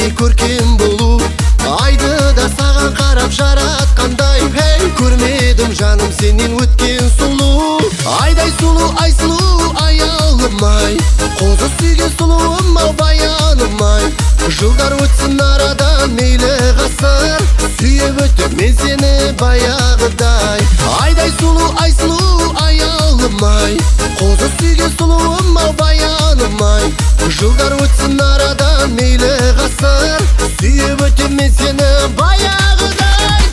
бәріне көркем болу. Айды да саған қарап жаратқандай, көрмедім жаным сенен өткен сұлу. Айдай сұлу, ай сұлу, аялымай, қозы сүйген сұлуым ау баянымай. Жылдар өтсін арадан мейлі ғасыр, сүйіп өтіп мен сені баяғыдай. Айдай сұлу, ай сұлу, аялымай, қозы сүйген сұлуым ау баянымай. Жылдар өтсін арадан мейлі ғасыр, сүйіп өтіп мен сені баяғыдай.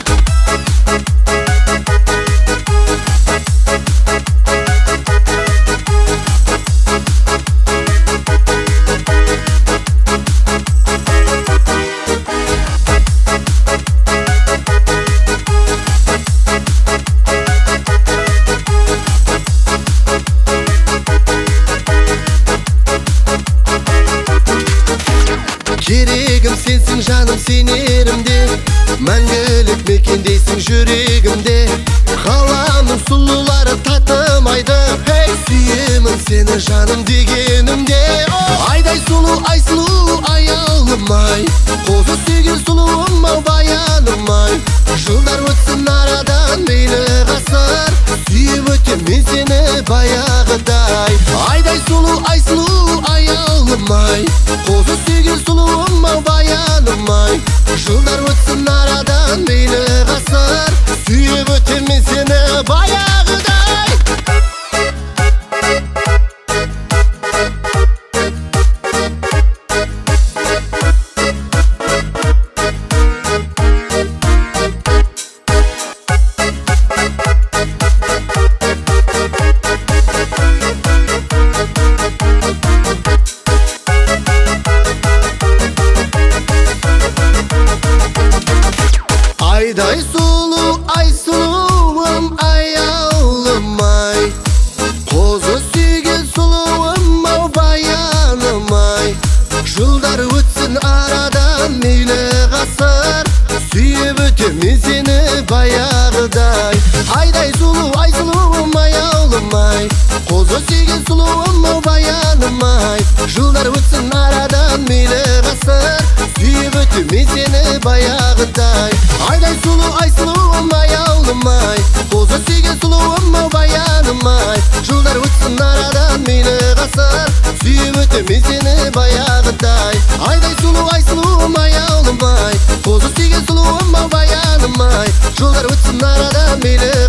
Керегім сенсің жаным сенерімде, мәңгілік мекендейсің жүрегімде. Қаламның сұлулары татымайды, сүйемін сені жаным дегенімде. Айдай сұлу, ай сұлу, аялымай, қозы сүйген сұлуым ау баянымай. Жылдар өтсін арадан мейлі ғасыр, сүйіп өтем мен сені баяғыдай. Айдай сұлу, ай сұлу, аялымай, қозы сүйген сұлуым ау баянымай. Жылдар өтсін арадан мейлі ғасыр, сүйіп өтем мен сені баяғыдай. Айдай сұлу, ай сұлуым, аялымай, қозы сүйген сұлуым ау баянымай. Жылдар өтсін арадан мейлі ғасыр, сүйіп өтем мен сені баяғыдай. Айдай сұлу, ай сұлуым, аялымай, қозы сүйген сұлуым ау баянымай. Жылдар өтсін арадан мейлі ғасыр, сүйіп өтем мен сені баяғыдай. Айдай сұлу, ай сұлуым, аялымай, қозы сүйген сұлуым ау баянымай. Жылдар өтсін арадан мейлі ғасыр, сүйіп өтем мен сені баяғыдай. Айдай сұлу, ай сұлуым, аялымай, қозы сүйген сұлуым ау баянымай. Жылдар өтсін арадан мейлі